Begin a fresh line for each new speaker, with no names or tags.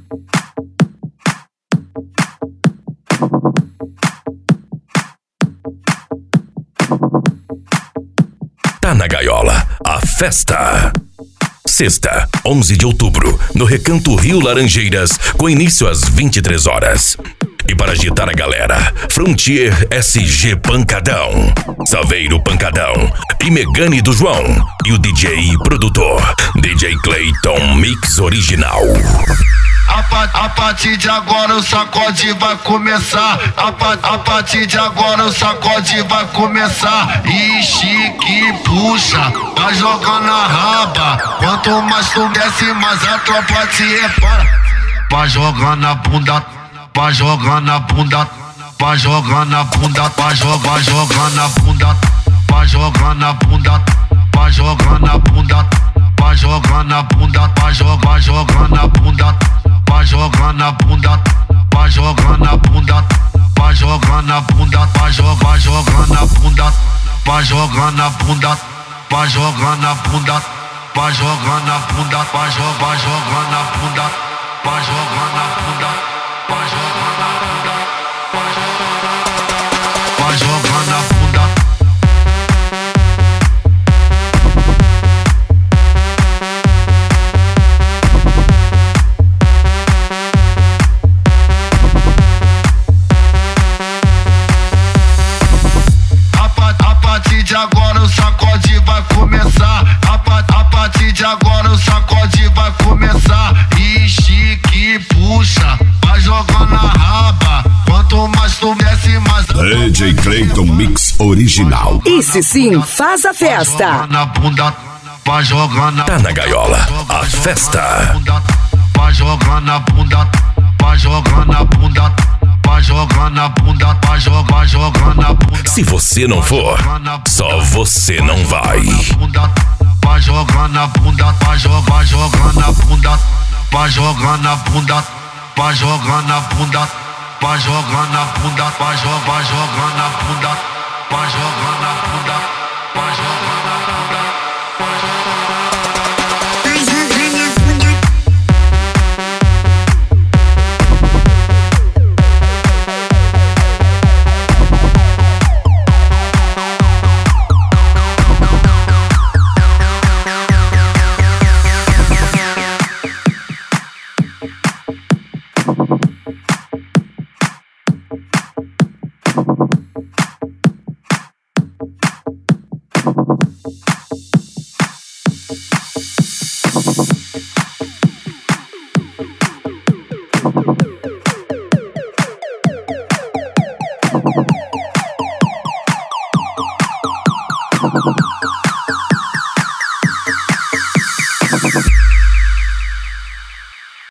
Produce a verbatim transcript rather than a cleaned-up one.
Tá na Gaiola, a festa. Sexta, onze de outubro, no Recanto Rio Laranjeiras, com início às vinte e três horas. E para agitar a galera, Frontier S G Pancadão, Saveiro Pancadão e Megane do João. E o D J e produtor, D J Clayton Mix Original.
A, pa, a partir de agora o sacode vai começar. A, pa, a partir de agora o sacode vai começar. Ixi, que puxa, vai jogar na raba. Quanto mais tu desce, mais a tropa te repara. Vai jogar na bunda, vai jogar na bunda, vai jogar na bunda, vai jogar, vai jogar na bunda, vai jogar na bunda, vai jogar na bunda, vai jogar na bunda, vai jogar, vai jogar na bunda. Vai jogar na bunda, vai jogar na bunda, vai jogar na bunda, vai jogar, vai jogar na bunda, vai jogar na bunda, vai jogar na bunda, vai jogar na bunda, vai jogar, vai jogar na bunda, vai jogar na bunda, vai jogar na bunda, vai jogar, vai jogar na bunda. De agora o sacode vai começar. A, pa, a partir de agora o sacode vai começar. Ixi, que puxa, vai jogar na raba. Quanto mais tu desce, mais
D J Clayton Mix Original.
Esse sim faz a festa.
Na bunda, vai jogar na
Tá na Gaiola, a festa.
Vai jogar na bunda, vai jogar na bunda. Vai jogar na bunda, vai jogar, vai jogar na bunda.
Se você não for, só você não vai.
Vai jogar na bunda, vai jogar, vai jogar na bunda. Vai jogar na bunda, vai jogar na bunda. Vai jogar na bunda, vai jogar, vai jogar na bunda. Vai jogar na bunda.